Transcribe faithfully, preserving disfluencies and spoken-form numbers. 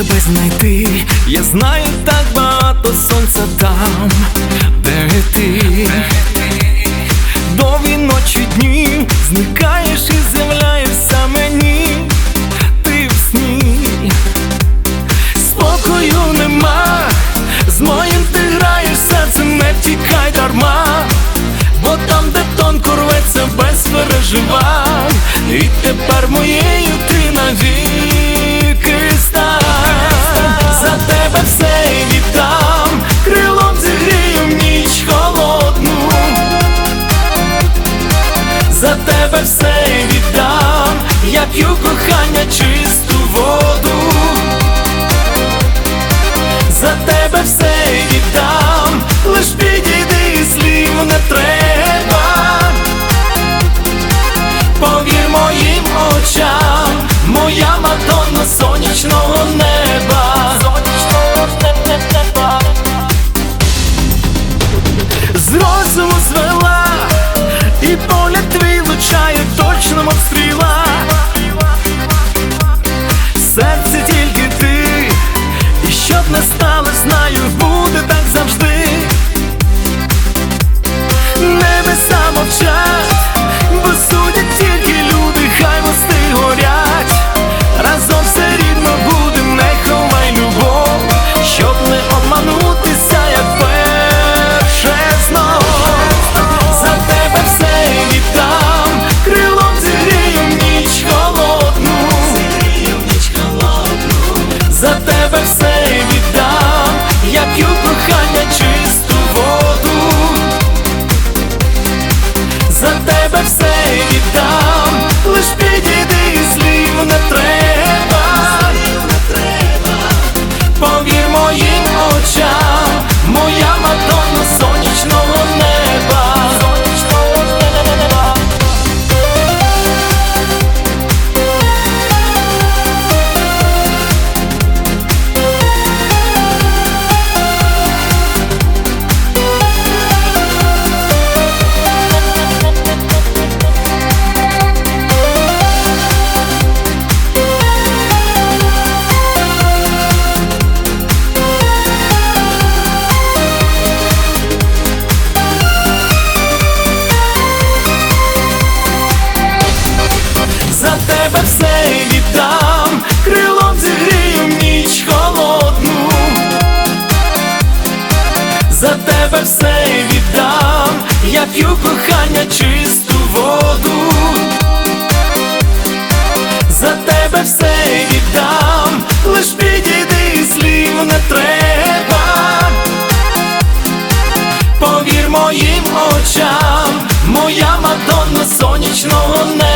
тебе знайти. Я знаю, так багато сонця там, де ти. Довгі ночі, дні, зникаєш і з'являєшся мені. Ти в сні, спокою нема, з моїм ти граєш, серце не втікай дарма. Бо там, де тонко рветься, без переживань, і тепер моєю ти навіки стань. За тебе все віддам, крилом зігрію в ніч холодну. За тебе все віддам, я п'ю кохання чисту воду. За тебе все віддам, лиш підійди і слів не треба. Повір моїм очам, моя Мадонна сонячного неба. З розуму звела, і погляд твій влучає точно, мов стріла. Серце тільки ти, і щоб не стало, знаю, буде так завжди. Небеса мовчать, бо судять тільки люди, хай мости горять. Разом все рідно будем, не ховай любов, щоб не обманутися, як перше знов. За тебе все віддам, крилом зігрію в ніч холодну. За тебе все віддам, я п'ю кохання чисту воду. За тебе все віддам, лиш підійди і слів не треба. Повір моїм очам, моя Мадонна сонячного неба. За тебе все віддам, крилом зігрію в ніч холодну. За тебе все віддам, я п'ю кохання чисту воду. За тебе все віддам, лиш підійди і слів не треба. Повір моїм очам, моя Мадонна сонячного неба.